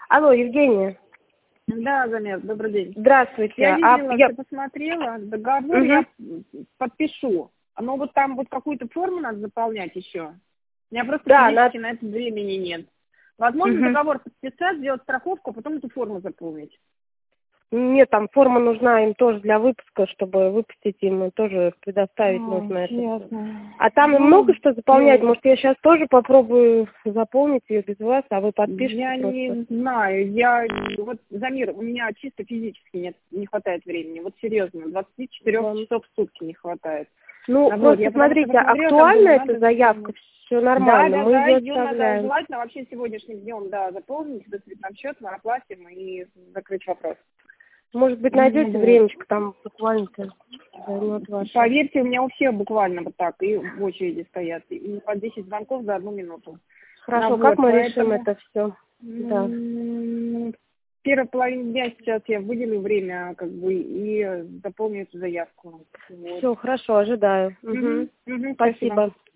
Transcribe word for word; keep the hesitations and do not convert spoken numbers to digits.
Алло, Евгения. Да, Замер, добрый день. Здравствуйте. Я видела, а, я... ты посмотрела, договор Угу. я подпишу. Но вот там вот какую-то форму надо заполнять еще. У меня просто Да, физически на... на это времени нет. Возможно, Угу. договор подписать, сделать страховку, а потом эту форму заполнить. Нет, там форма нужна им тоже для выпуска, чтобы выпустить им тоже предоставить А, нужно это. ясно. А там им Ну, много что заполнять? дело. Может, я сейчас тоже попробую заполнить ее без вас, а вы подпишите Я просто? не знаю, я вот, Замир, у меня чисто физически нет, не хватает времени, вот серьезно, двадцати четырёх Да. часов в сутки не хватает. Ну, А вот, просто я потому что смотрите, посмотрела, там актуальна думаю, эта надо заявка? заполнить. Все Да, нормально, да, мы да, ее ее надо оставляем. желательно вообще сегодняшним днем, да, заполнить, выставить нам счет, мы оплатим и закрыть вопрос. Может быть, Ну, найдете вот. времечко, там буквально-то займет ваше. Поверьте, у меня у всех буквально вот так, и в очереди стоят, и по десять звонков за одну минуту. Хорошо, Ну, как вот, мы поэтому... решим это все? Да. м, В первой половине дня сейчас я выделю время, как бы, и заполню эту заявку. Вот. Все, хорошо, ожидаю. Мгм, Угу. мгм, Спасибо. спасибо.